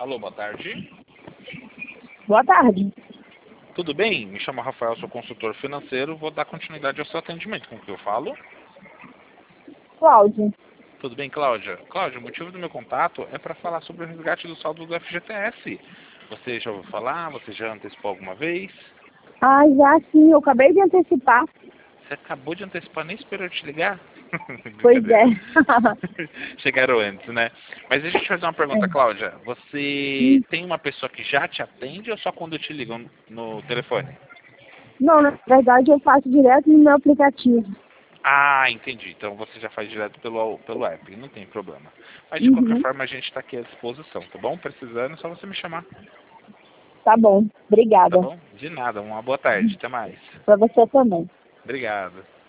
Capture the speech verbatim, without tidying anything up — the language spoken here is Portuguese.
Alô, boa tarde. Boa tarde. Tudo bem? Me chamo Rafael, sou consultor financeiro. Vou dar continuidade ao seu atendimento. Com o que eu falo? Cláudia. Tudo bem, Cláudia? Cláudia, o motivo do meu contato é para falar sobre o resgate do saldo do F G T S. Você já ouviu falar? Você já antecipou alguma vez? Ah, já sim, eu acabei de antecipar. Você acabou de antecipar, nem esperou eu te ligar? Pois é. Chegaram antes, né? Mas deixa eu te fazer uma pergunta, É. Cláudia. Você Hum. tem uma pessoa que já te atende ou só quando te ligam no telefone? Não, na verdade eu faço direto no meu aplicativo. Ah, entendi. Então você já faz direto pelo, pelo app, não tem problema. Mas de qualquer Uhum. forma a gente está aqui à disposição, tá bom? Precisando, é só você me chamar. Tá bom, Tá obrigada. bom? De nada. Uma boa tarde. Até mais. Pra você também. Obrigado.